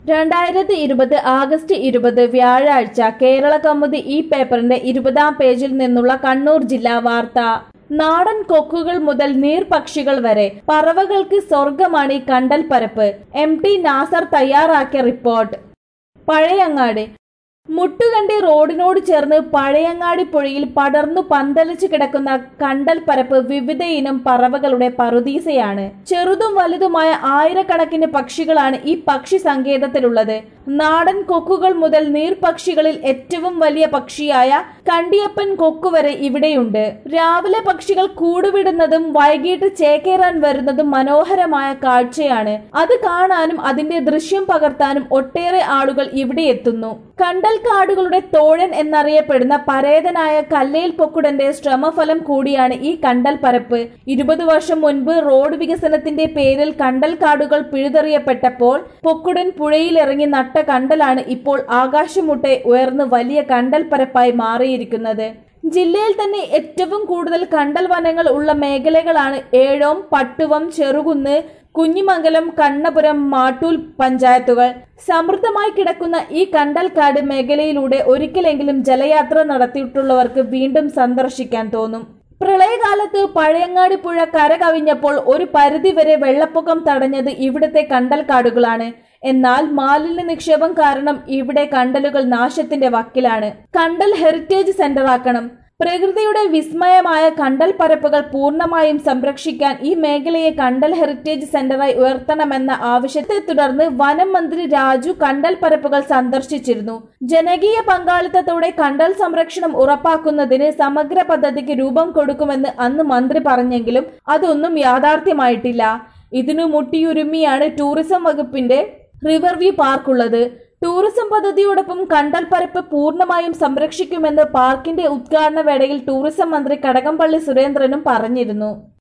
2020 August 20 വ്യാഴാഴ്ച കേരള കൗമുദി ഈ പേപ്പറിന്റെ 20-ാം പേജിൽ നിന്നുള്ള കണ്ണൂർ ജില്ലാ വാർത്ത. നാടൻ കൊക്കുകൾ മുതൽ നീർപക്ഷികൾ വരെ പറവകൾക്ക് സ്വർഗമാണ് ഈ കണ്ടൽപ്പരപ്പ്. MT നാസർ തയ്യാറാക്കിയ റിപ്പോർട്ട്. പഴയങ്ങാടി. മുട്ടുകണ്ടി റോഡിനോട് ചേർന്ന് പഴയങ്ങാടി പുഴയിൽ പടർന്നു പന്തലിച്ചു കിടക്കുന്ന കണ്ടൽപ്പരപ്പ് വിവിധ ഇനം പറവകളുടെ പറുദീസയാണ്. ചെറുതും വലുതുമായ ആയിരക്കണക്കിന് പക്ഷികളാണ് ഈ പക്ഷി സങ്കേതത്തിലുള്ളത്. നാടൻ കൊക്കുകൾ മുതൽ നീർപക്ഷികളിൽ ഏറ്റവും വലിയ പക്ഷിയായ കണ്ടിയപ്പൻ കൊക്കു വരെ ഇവിടെയുണ്ട്. രാവിലെ പക്ഷികൾ കൂടുവിടുന്നതും വൈകിട്ട് ചേക്കേറാൻ വരുന്നതും മനോഹരമായ കാഴ്ചയാണ്. അത് കാണാനും അതിന്റെ ദൃശ്യം പകർത്താനും ഒട്ടേറെ ആളുകൾ ഇവിടെ എത്തുന്നു. കണ്ടൽക്കാടുകളുടെ തോഴൻ എന്നറിയപ്പെടുന്ന പരേതനായ കല്ലേൽ പൊക്കുടന്റെ ശ്രമഫലം കൂടിയാണ് ഈ കണ്ടൽപ്പരപ്പ്. 20 വർഷം മുൻപ് റോഡ് വികസനത്തിന്റെ പേരിൽ കണ്ടൽക്കാടുകൾ പിഴുതെറിയപ്പെട്ടപ്പോൾ പൊക്കുടൻ പുഴയിലിറങ്ങി നട്ട കണ്ടലാണ് ഇപ്പോൾ ആകാശമുട്ടെ ഉയർന്ന് വലിയ കണ്ടൽപ്പരപ്പായി മാറിയിരിക്കുന്നത്. ജില്ലയിൽ തന്നെ ഏറ്റവും കൂടുതൽ കണ്ടൽ വനങ്ങൾ ഉള്ള മേഖലകളാണ് ഏഴോം, പട്ടുവം, ചെറുകുന്ന്, കുഞ്ഞിമംഗലം, കണ്ണപുരം, മാട്ടൂൽ പഞ്ചായത്തുകൾ. സമൃദ്ധമായി കിടക്കുന്ന ഈ കണ്ടൽക്കാട് മേഖലയിലൂടെ ഒരിക്കലെങ്കിലും ജലയാത്ര നടത്തിയിട്ടുള്ളവർക്ക് വീണ്ടും സന്ദർശിക്കാൻ തോന്നും. പ്രളയകാലത്ത് പഴയങ്ങാടി പുഴ കര കവിഞ്ഞപ്പോൾ ഒരു പരിധിവരെ വെള്ളപ്പൊക്കം തടഞ്ഞത് ഇവിടുത്തെ കണ്ടൽക്കാടുകളാണ്. എന്നാൽ മാലിന്യ നിക്ഷേപം കാരണം ഇവിടെ കണ്ടലുകൾ നാശത്തിന്റെ വക്കിലാണ്. കണ്ടൽ ഹെറിറ്റേജ് സെന്റർ ആക്കണം. പ്രകൃതിയുടെ വിസ്മയമായ കണ്ടൽ പരപ്പുകൾ പൂർണ്ണമായും സംരക്ഷിക്കാൻ ഈ മേഖലയെ കണ്ടൽ ഹെറിറ്റേജ് സെന്ററായി ഉയർത്തണമെന്ന ആവശ്യത്തെ തുടർന്ന് വനം മന്ത്രി രാജു കണ്ടൽ പരപ്പുകൾ സന്ദർശിച്ചിരുന്നു. ജനകീയ പങ്കാളിത്തത്തോടെ കണ്ടൽ സംരക്ഷണം ഉറപ്പാക്കുന്നതിന് സമഗ്ര പദ്ധതിക്ക് രൂപം കൊടുക്കുമെന്ന് അന്ന് മന്ത്രി പറഞ്ഞെങ്കിലും അതൊന്നും യാഥാർത്ഥ്യമായിട്ടില്ല. ഇതിനു മുട്ടിയുരുമ്മിയാണ് ടൂറിസം വകുപ്പിന്റെ റിവർവ്യൂ പാർക്കുള്ളത്. ടൂറിസം പദ്ധതിയോടൊപ്പം കണ്ടൽപ്പരപ്പ് പൂർണ്ണമായും സംരക്ഷിക്കുമെന്ന് പാർക്കിന്റെ ഉദ്ഘാടന വേളയിൽ ടൂറിസം മന്ത്രി കടകംപള്ളി സുരേന്ദ്രനും പറഞ്ഞിരുന്നു.